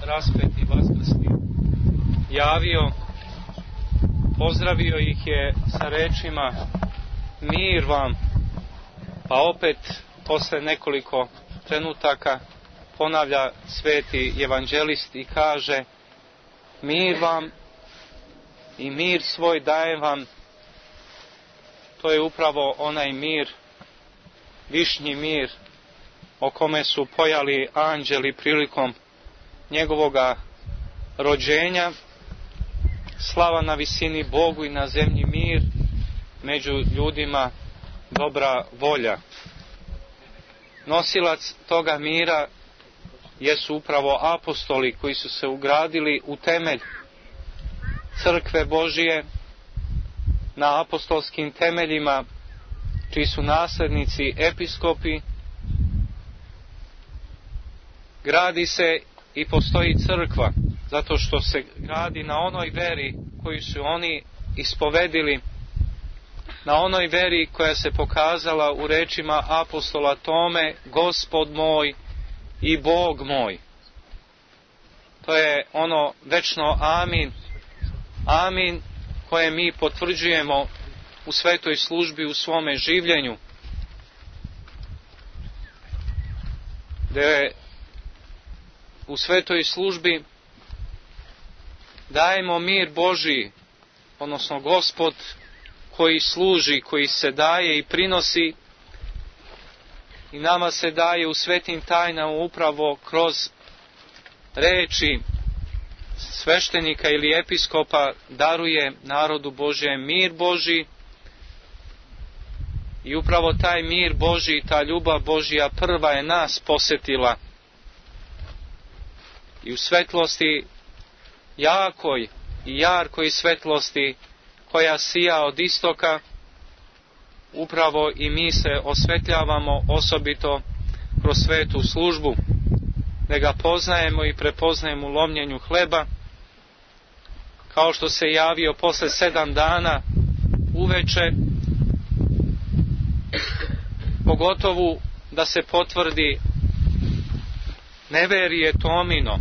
raspeti vaskrsli javio, pozdravio ih je sa rečima mir vam, pa opet posle nekoliko trenutaka ponavlja sveti evanđelist i kaže mir vam i mir svoj dajem vam. To je upravo onaj mir, višnji mir o kome su pojali anđeli prilikom njegovoga rođenja. Slava na visini Bogu i na zemlji mir, među ljudima dobra volja. Nosilac toga mira jesu upravo apostoli koji su se ugradili u temelj crkve Božije na apostolskim temeljima, čiji su naslednici episkopi. Gradi se i postoji crkva zato što se gradi na onoj veri koju su oni ispovedili, na onoj veri koja se pokazala u rečima apostola Tome, Gospod moj i Bog moj. To je ono večno amin, amin koje mi potvrđujemo u svetoj službi u svome življenju, gdje u svetoj službi dajemo mir Božiji, odnosno Gospod koji služi, koji se daje i prinosi, i nama se daje u svetim tajnama upravo kroz reči sveštenika ili episkopa, daruje narodu Božjem mir Božji, i upravo taj mir Božji, ta ljubav Božja prva je nas posjetila, i u svetlosti jakoj i jarkoj svetlosti koja sija od istoka, upravo i mi se osvetljavamo osobito kroz svetu službu, da ga poznajemo i prepoznajemo u lomljenju hleba, kao što se javio posle 7 dana uveče, pogotovo da se potvrdi neverije Tomino,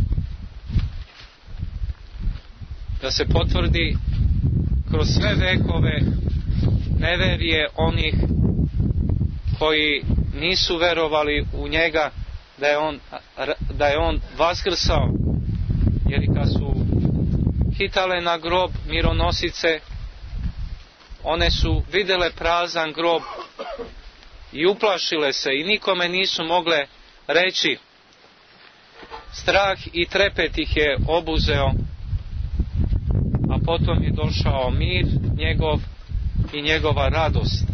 da se potvrdi kroz sve vekove neverije onih koji nisu verovali u njega da je on vaskrsao, jer i kad su hitale na grob mironosice, one su vidjele prazan grob i uplašile se i nikome nisu mogle reći. Strah i trepet ih je obuzeo, a potom je došao mir njegov i njegova radost.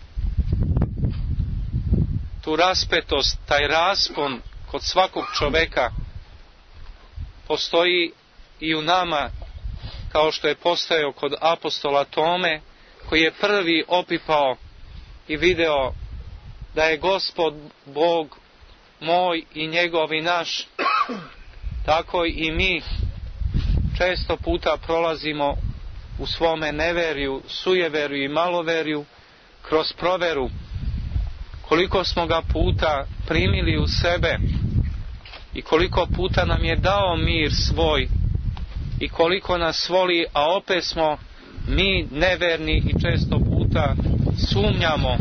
Tu raspetost, taj raspon kod svakog čoveka postoji i u nama, kao što je postojao kod apostola Tome, koji je prvi opipao i video da je Gospod Bog moj i njegov i naš. Tako i mi često puta prolazimo u svome neverju, sujeverju i maloverju kroz proveru koliko smo ga puta primili u sebe i koliko puta nam je dao mir svoj i koliko nas voli, a opet smo mi neverni i često puta sumnjamo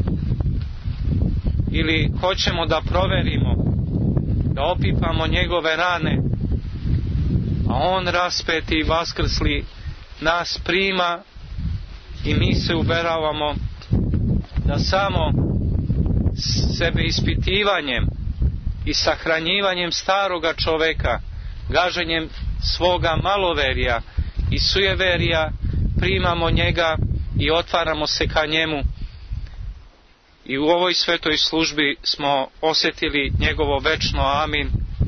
ili hoćemo da proverimo, da opipamo njegove rane, a on raspeti i vaskrsli nas prima i mi se uveravamo da samo sebe ispitivanjem i sahranjivanjem staroga čoveka, gaženjem svoga maloverja i sujeverja primamo njega i otvaramo se ka njemu. I u ovoj svetoj službi smo osjetili njegovo večno amin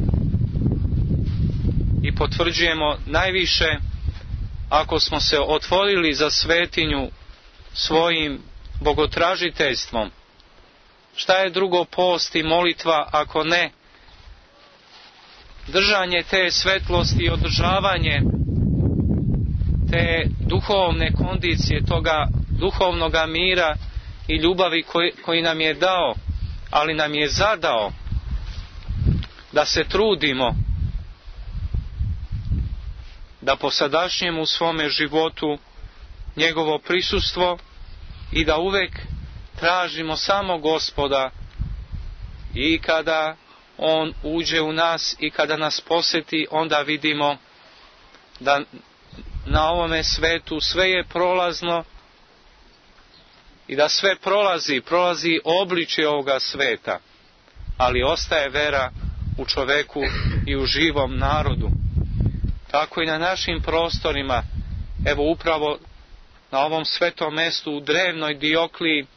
i potvrđujemo najviše ako smo se otvorili za svetinju svojim bogotražiteljstvom. Šta je drugo post i molitva ako ne držanje te svetlosti i održavanje te duhovne kondicije, toga duhovnoga mira i ljubavi koji nam je dao, ali nam je zadao da se trudimo da posadašnjem u svome životu njegovo prisustvo i da uvek tražimo samo Gospoda i kada on uđe u nas i kada nas posjeti, onda vidimo da na ovome svetu sve je prolazno i da sve prolazi obličje ovoga sveta, ali ostaje vera u čoveku i u živom narodu. Tako i na našim prostorima, evo upravo na ovom svetom mestu u drevnoj Diokliji,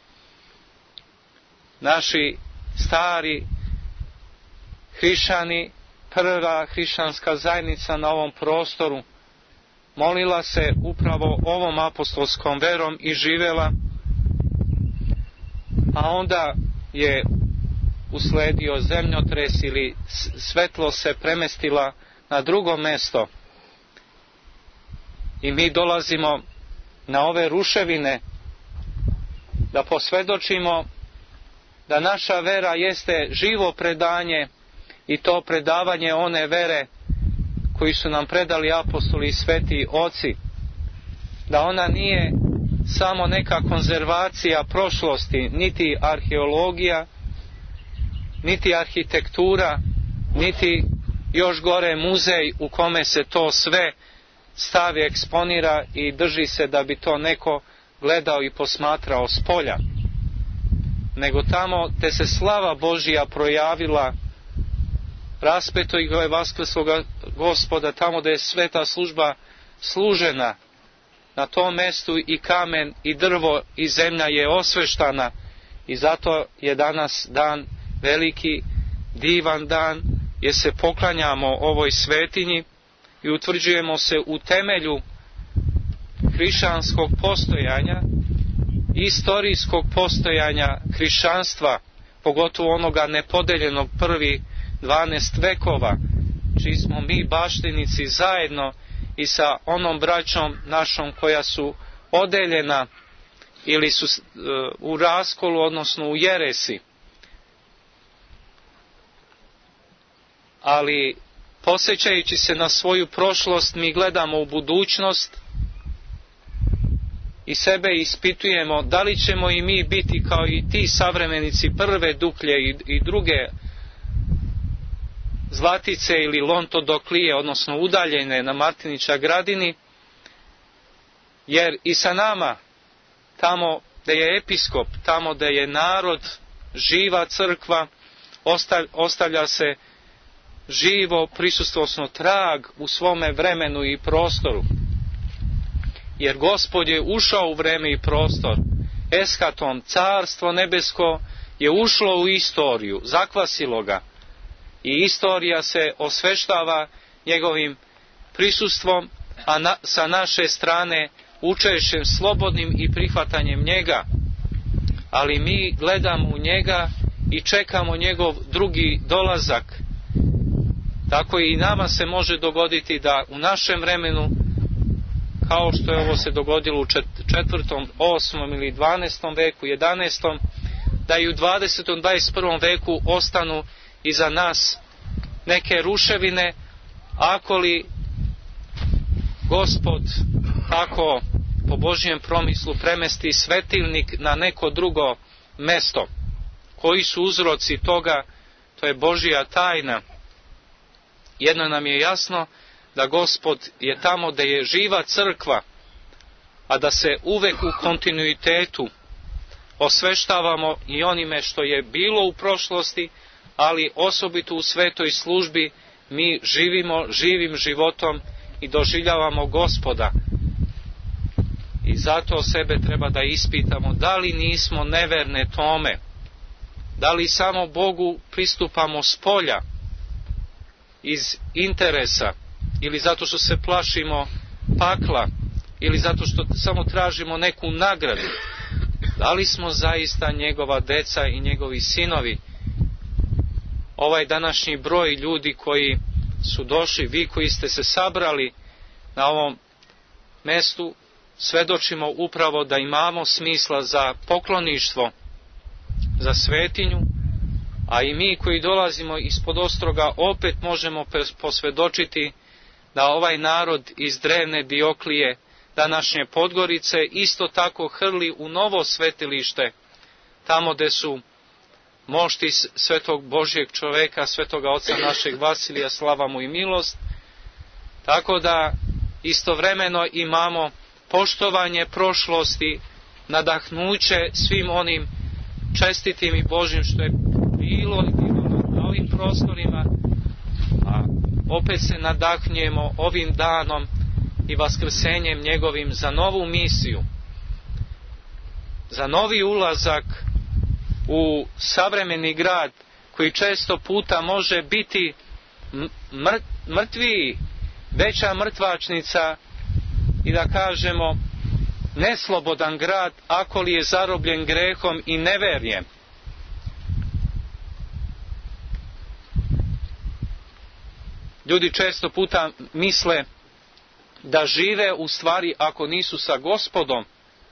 naši stari hrišćani, prva hrišćanska zajednica na ovom prostoru, molila se upravo ovom apostolskom verom i živela, a onda je usledio zemljotres ili svetlo se premestila na drugo mesto i mi dolazimo na ove ruševine da posvjedočimo da naša vera jeste živo predanje i to predavanje one vere koji su nam predali apostoli i sveti oci, da ona nije samo neka konzervacija prošlosti, niti arheologija, niti arhitektura, niti još gore muzej u kome se to sve stavi, eksponira i drži se da bi to neko gledao i posmatrao s polja, nego tamo te se slava Božija projavila, raspeto i vaskrsloga Gospoda, tamo da je sveta služba služena, na tom mestu i kamen i drvo i zemlja je osveštana i zato je danas dan veliki, divan dan, jer se poklanjamo ovoj svetinji i utvrđujemo se u temelju hrišćanskog postojanja, istorijskog postojanja hrišćanstva, pogotovo onoga nepodeljenog prvi 12 vekova, čiji smo mi baštinici zajedno i sa onom braćom našom koja su odeljena ili su u raskolu, odnosno u jeresi. Ali posjećajući se na svoju prošlost, mi gledamo u budućnost i sebe ispitujemo da li ćemo i mi biti kao i ti savremenici prve Duklje i druge Zlatice ili Lontodoklije, odnosno udaljene na Martinića Gradini, jer i sa nama, tamo gdje je episkop, tamo gdje je narod, živa crkva, ostavlja se živo prisustvosno trag u svome vremenu i prostoru. Jer Gospod je ušao u vreme i prostor. Eskaton, carstvo nebesko, je ušlo u istoriju, zakvasilo ga. I istorija se osveštava njegovim prisustvom, a sa naše strane učešćem slobodnim i prihvatanjem njega. Ali mi gledamo u njega i čekamo njegov drugi dolazak. Tako i nama se može dogoditi da u našem vremenu, kao što je ovo se dogodilo u 4., 8. ili 12. veku, 11. da i u 20. 21. veku ostanu iza nas neke ruševine, ako li Gospod tako po Božjem promislu premesti svetilnik na neko drugo mesto. Koji su uzroci toga? To je Božja tajna. Jedno nam je jasno, da Gospod je tamo da je živa crkva, a da se uvek u kontinuitetu osveštavamo i onime što je bilo u prošlosti, ali osobito u svetoj službi mi živimo živim životom i doživljavamo Gospoda. I zato sebe treba da ispitamo da li nismo neverne Tome, da li samo Bogu pristupamo s polja, iz interesa, ili zato što se plašimo pakla, ili zato što samo tražimo neku nagradu. Da li smo zaista njegova deca i njegovi sinovi? Ovaj današnji broj ljudi koji su došli, vi koji ste se sabrali na ovom mestu, svedočimo upravo da imamo smisla za pokloništvo, za svetinju, a i mi koji dolazimo ispod Ostroga opet možemo posvjedočiti da ovaj narod iz drevne Dioklije, današnje Podgorice, isto tako hrli u novo svetilište, tamo gde su mošti svetog Božjeg čoveka, svetoga oca našeg Vasilija, slava mu i milost, tako da istovremeno imamo poštovanje prošlosti, nadahnuće svim onim čestitim i Božjim što je bilo na ovim prostorima, a opet se nadahnjujemo ovim danom i vaskrsenjem njegovim za novu misiju, za novi ulazak u savremeni grad koji često puta može biti mrtviji, veća mrtvačnica i da kažemo neslobodan grad ako li je zarobljen grehom i neverjem. Ljudi često puta misle da žive u stvari ako nisu sa Gospodom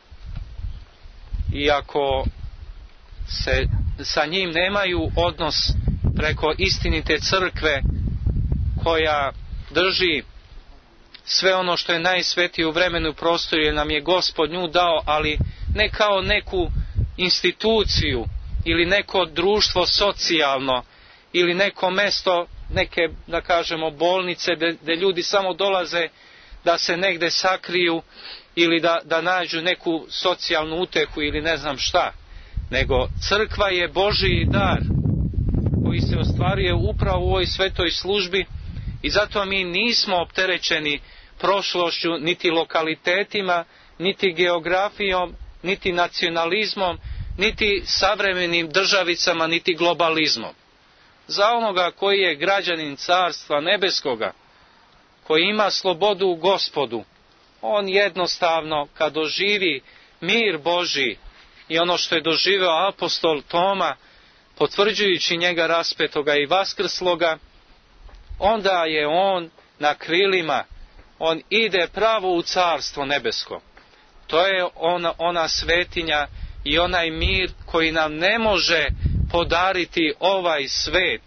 i ako se sa njim nemaju odnos preko istinite crkve koja drži sve ono što je najsvetije u vremenu i prostoru, jer nam je Gospod nju dao, ali ne kao neku instituciju ili neko društvo socijalno ili neko mesto, neke, da kažemo, bolnice gdje ljudi samo dolaze da se negde sakriju ili da nađu neku socijalnu utehu ili ne znam šta, nego crkva je Božji dar koji se ostvaruje upravo u ovoj svetoj službi i zato mi nismo opterećeni prošlošću, niti lokalitetima, niti geografijom, niti nacionalizmom, niti savremenim državicama, niti globalizmom. Za onoga koji je građanin Carstva Nebeskoga, koji ima slobodu u Gospodu, on jednostavno kad doživi mir Božji i ono što je doživeo apostol Toma, potvrđujući njega raspetoga i vaskrsloga, onda je on na krilima, on ide pravo u Carstvo Nebesko. To je ona svetinja i onaj mir koji nam ne može podariti ovaj svet.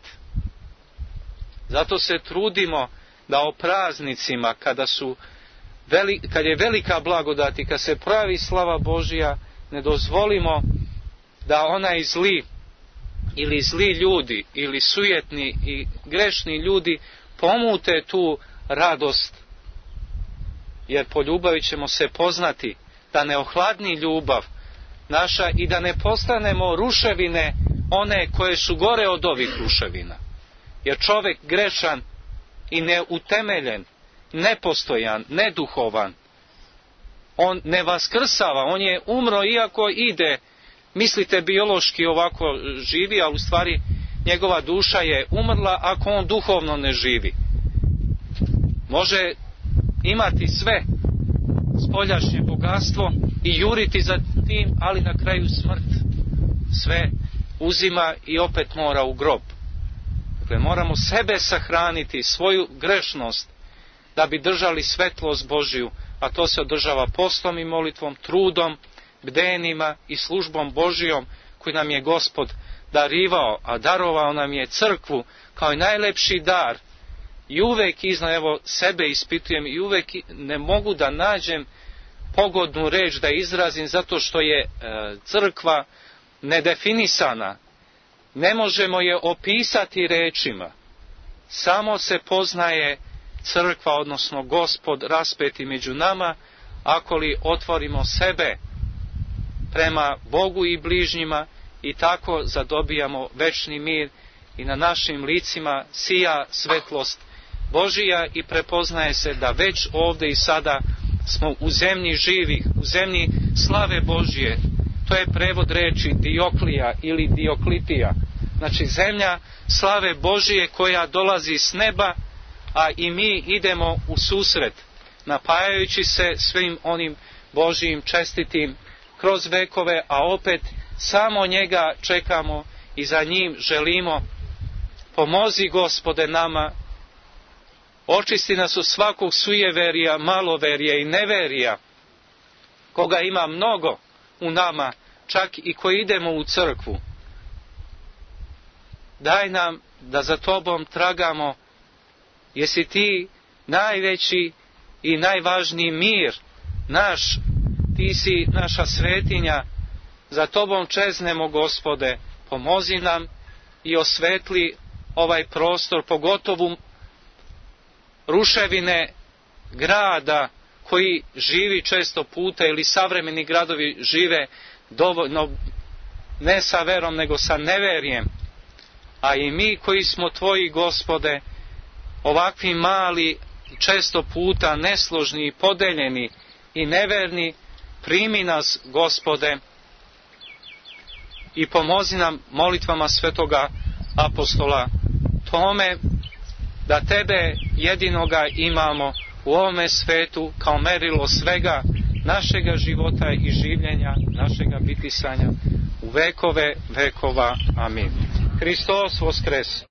Zato se trudimo da o praznicima, kad je velika blagodat i kad se pravi slava Božja, ne dozvolimo da onaj zli ili zli ljudi ili sujetni i grešni ljudi pomute tu radost, jer po ljubavi ćemo se poznati, da ne ohladni ljubav naša i da ne postanemo ruševine one koje su gore od ovih ruševina. Jer čovjek grešan i neutemeljen, nepostojan, neduhovan, on ne vaskrsava, on je umro iako ide, mislite biološki ovako živi, a u stvari njegova duša je umrla ako on duhovno ne živi. Može imati sve spoljašnje bogatstvo i juriti za tim, ali na kraju smrt sve uzima i opet mora u grob. Dakle, moramo sebe sahraniti, svoju grešnost, da bi držali svetlost Božju, a to se održava postom i molitvom, trudom, bdenima i službom Božjom koju nam je Gospod darivao, a darovao nam je crkvu kao i najlepši dar. I uvek evo sebe ispitujem i uvek ne mogu da nađem pogodnu reč da izrazim, zato što je crkva nedefinisana. Ne možemo je opisati rečima. Samo se poznaje crkva, odnosno Gospod raspeti među nama, ako li otvorimo sebe prema Bogu i bližnjima i tako zadobijamo večni mir i na našim licima sija svetlost Božija i prepoznaje se da već ovdje i sada smo u zemlji živih, u zemlji slave Božje. To je prevod reči Dioklija ili Dioklitija. Znači zemlja slave Božije koja dolazi s neba, a i mi idemo u susret, napajajući se svim onim Božijim čestitim kroz vekove, a opet samo njega čekamo i za njim želimo. Pomozi Gospode nama, očisti nas od svakog sujeverija, maloverija i neverija, koga ima mnogo u nama, čak i koji idemo u crkvu. Daj nam da za Tobom tragamo, jesi Ti najveći i najvažniji mir naš. Ti si naša svetinja, za Tobom čeznemo, Gospode, pomozi nam i osvetli ovaj prostor, pogotovo ruševine grada koji živi često puta, ili savremeni gradovi žive dovoljno ne sa verom nego sa neverjem, a i mi koji smo Tvoji, Gospode, ovakvi mali, često puta nesložni, podeljeni i neverni, primi nas, Gospode, i pomozi nam molitvama svetoga apostola Tome, da Tebe jedinoga imamo u ovome svetu kao merilo svega našega života i življenja, našega bitisanja u vekove vekova. Amin. Hristos voskres!